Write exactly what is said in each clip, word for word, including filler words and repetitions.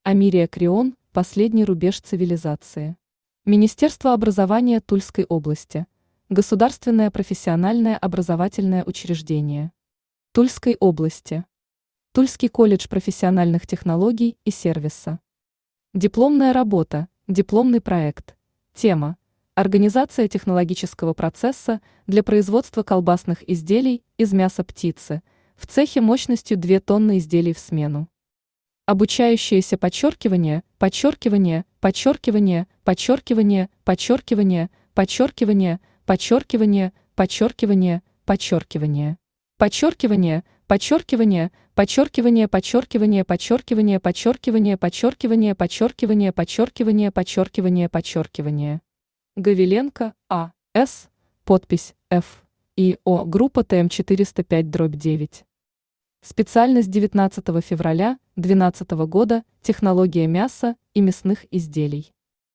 Амирия Крион – последний рубеж цивилизации. Министерство образования Тульской области. Государственное профессиональное образовательное учреждение. Тульской области. Тульский колледж профессиональных технологий и сервиса. Дипломная работа, дипломный проект. Тема: организация технологического процесса для производства колбасных изделий из мяса птицы в цехе мощностью две тонны изделий в смену. Обучающееся подчеркивание, подчеркивание, подчеркивание, подчеркивание, подчеркивание, подчеркивание, подчеркивание, подчеркивание, подчеркивание. Подчеркивание, подчеркивание, подчеркивание, подчеркивание, подчеркивание, подчеркивание, подчеркивание, подчеркивание, подчеркивание, подчеркивание, подчеркивание. Гавиленко, А. С. Подпись Ф. И. О. Группа Т М четыреста пять дробь девять. Специальность девятнадцатого февраля две тысячи двенадцатого года. Технология мяса и мясных изделий.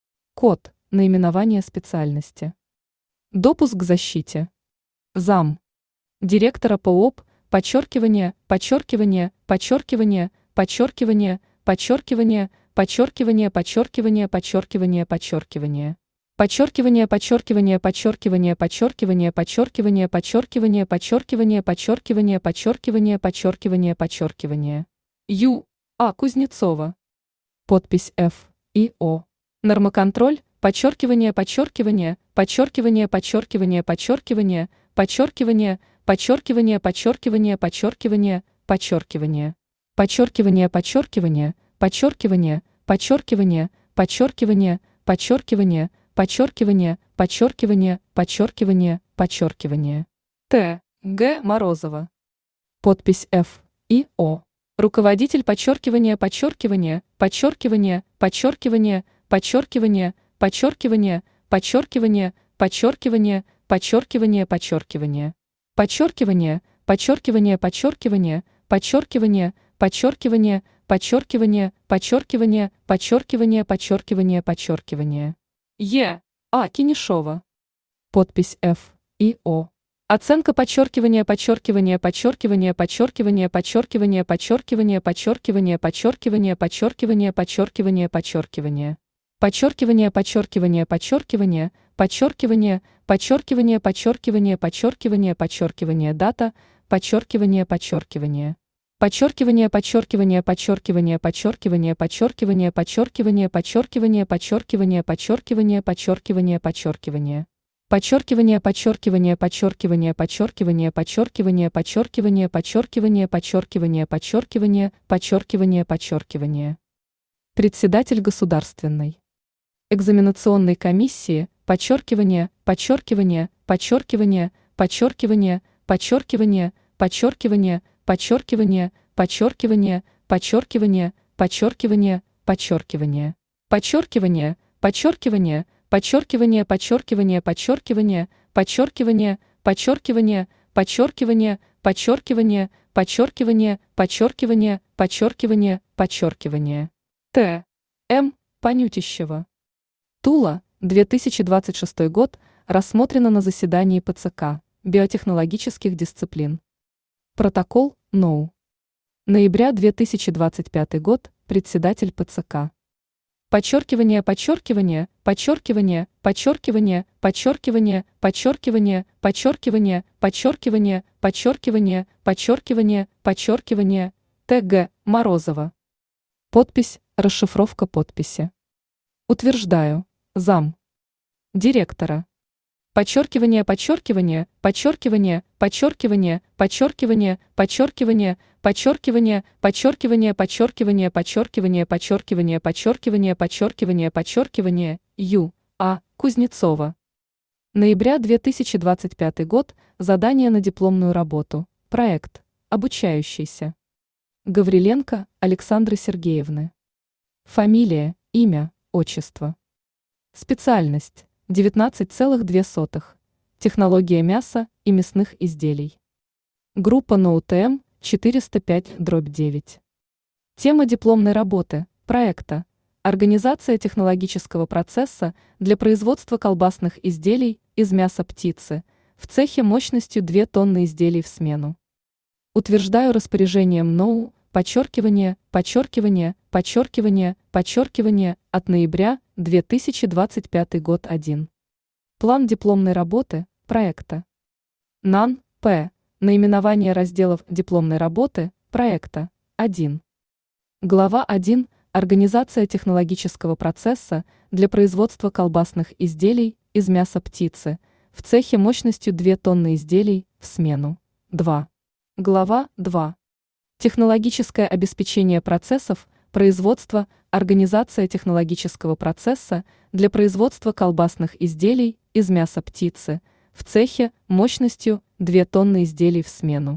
Код. Наименование специальности. Допуск к защите. Зам. Директора ПООП. Подчеркивание, подчеркивание, подчеркивание, подчеркивание, подчеркивание, подчеркивание, подчеркивание, подчеркивание, подчеркивание. Подчеркивание, подчеркивание, подчеркивание, подчеркивание, подчеркивание, подчеркивание, подчеркивание, подчеркивание, подчеркивание, подчеркивание, подчеркивание. Ю. А. Кузнецова. Подпись Ф. И. О. Нормоконтроль, подчеркивание, подчеркивание, подчеркивание, подчеркивание, подчеркивание, подчеркивание, подчеркивание, подчеркивание, подчеркивание, подчеркивание. Подчеркивание, подчеркивание, подчеркивание, подчеркивание, подчеркивание, подчеркивание, подчеркивание, подчеркивание, подчеркивание, подчеркивание. Т. Г. Морозова. Подпись Ф. И. О. Руководитель подчеркивания, подчеркивания, подчеркивания, подчеркивания, подчеркивания, подчеркивания, подчеркивания, подчеркивания, подчеркивания, подчеркивания. Подчеркивание, подчеркивание, подчеркивание, подчеркивание, подчеркивание, подчеркивание, подчеркивание, подчеркивание, подчеркивание, подчеркивание. Е. А. Кинешова. Подпись Ф. И. О. Оценка подчеркивания, подчеркивания, подчеркивания, подчеркивания, подчеркивания, подчеркивания, подчеркивания, подчеркивания, подчеркивания, подчеркивания, подчеркивания. Подчеркивание, подчеркивание, подчеркивание, подчеркивание, подчеркивание, подчеркивание, подчеркивание, подчеркивание, дата, подчеркивание, подчеркивание. Подчеркивание, подчеркивание, подчеркивание, подчеркивание, подчеркивание, подчеркивание, подчеркивание, подчеркивание, подчеркивание, подчеркивание, подчеркивание. Подчеркивание, подчеркивание, подчеркивание, подчеркивание, подчеркивание, подчеркивание, подчеркивание, подчеркивание, подчеркивание, подчеркивание, подчеркивание. Председатель государственной экзаменационной комиссии, подчеркивание, подчеркивание, подчеркивание, подчеркивание, подчеркивание, подчеркивание, подчеркивание, подчеркивание, подчеркивание, подчеркивание, подчеркивание. Подчеркивание, подчеркивание, подчеркивание, подчеркивание, подчеркивание, подчеркивание, подчеркивание, подчеркивание, подчеркивание, подчеркивание, подчеркивание, подчеркивание, подчеркивание. Т. М. Панютищева. Тула, две тысячи двадцать шестой год, рассмотрено на заседании П Ц К биотехнологических дисциплин. Протокол НОУ. Ноября две тысячи двадцать пятый год, председатель П Ц К. Подчеркивание, подчеркивание, подчеркивание, подчеркивание, подчеркивание, подчеркивание, подчеркивание, подчеркивание, подчеркивание, подчеркивание, подчеркивание, Т Г. Морозова. Подпись, расшифровка подписи. Утверждаю. Зам. Директора. Подчеркивание, подчеркивание, подчеркивание, подчеркивание, подчеркивание, подчеркивание, подчеркивание, подчеркивание, подчеркивание, подчеркивание, подчеркивание, подчеркивание, подчеркивание, подчеркивание, Ю. А. Кузнецова. Ноября две тысячи двадцать пятый год. Задание на дипломную работу. Проект. Обучающийся. Гавриленко Александры Сергеевны. Фамилия, имя, отчество. Специальность. девятнадцать целых две сотых. Технология мяса и мясных изделий. Группа НОУ Т М четыреста пять дробь девять. Тема дипломной работы, проекта. Организация технологического процесса для производства колбасных изделий из мяса птицы в цехе мощностью две тонны изделий в смену. Утверждаю распоряжением НОУ подчеркивание, подчеркивание, подчеркивание, подчеркивание от ноября две тысячи двадцать пятый год один. План дипломной работы, проекта. НАН, П. Наименование разделов дипломной работы, проекта, один. Глава один. Организация технологического процесса для производства колбасных изделий из мяса птицы в цехе мощностью две тонны изделий в смену, два. Глава два. Технологическое обеспечение процессов производства, организация технологического процесса для производства колбасных изделий из мяса птицы в цехе мощностью две тонны изделий в смену.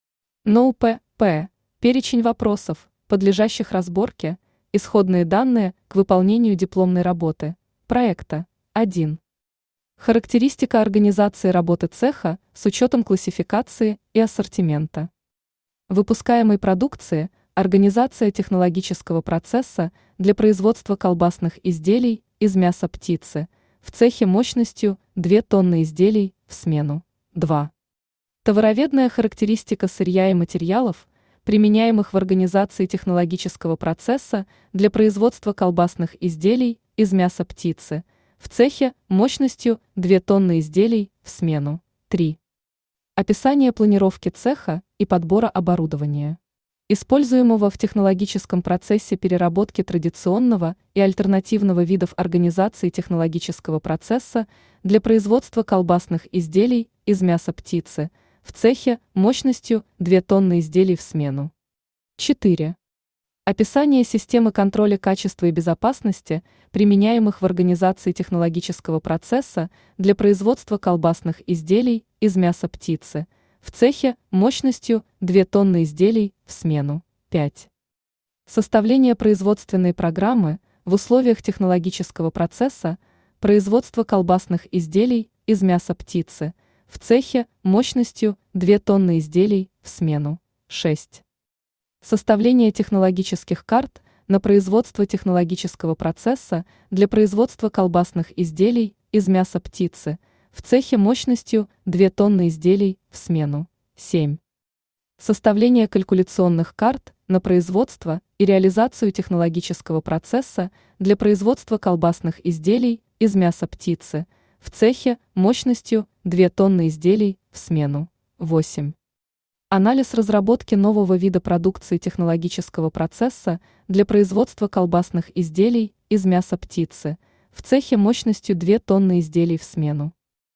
НОУ-П. П. Перечень вопросов, подлежащих разборке, исходные данные к выполнению дипломной работы, проекта, один. Характеристика организации работы цеха с учетом классификации и ассортимента. Выпускаемой продукции, организация технологического процесса для производства колбасных изделий из мяса птицы в цехе мощностью две тонны изделий в смену, два. Товароведная характеристика сырья и материалов, применяемых в организации технологического процесса для производства колбасных изделий из мяса птицы в цехе мощностью две тонны изделий в смену, три. Описание планировки цеха и подбора оборудования, используемого в технологическом процессе переработки традиционного и альтернативного видов организации технологического процесса для производства колбасных изделий из мяса птицы в цехе мощностью две тонны изделий в смену. четыре. Описание системы контроля качества и безопасности, применяемых в организации технологического процесса для производства колбасных изделий из мяса птицы в цехе мощностью две тонны изделий в смену, пять. Составление производственной программы в условиях технологического процесса производства колбасных изделий из мяса птицы в цехе мощностью две тонны изделий в смену, шесть. Составление технологических карт на производство технологического процесса для производства колбасных изделий из мяса птицы в цехе мощностью две тонны изделий в смену, семь. Составление калькуляционных карт на производство и реализацию технологического процесса для производства колбасных изделий из мяса птицы в цехе мощностью две тонны изделий в смену, восемь. Анализ разработки нового вида продукции технологического процесса для производства колбасных изделий из мяса птицы в цехе мощностью две тонны изделий в смену.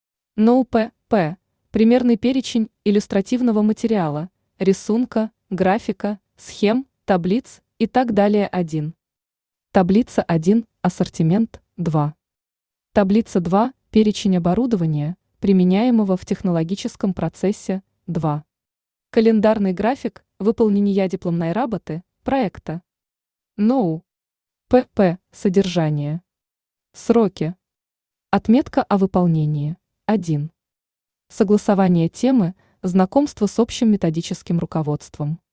НОУ-П. П. Примерный перечень иллюстративного материала, рисунка, графика, схем, таблиц и так далее один. Таблица один. Ассортимент два. Таблица два. Перечень оборудования, применяемого в технологическом процессе два. Календарный график выполнения дипломной работы, проекта. НОУ. П П. Содержание. Сроки. Отметка о выполнении. один. Согласование темы, знакомство с общим методическим руководством.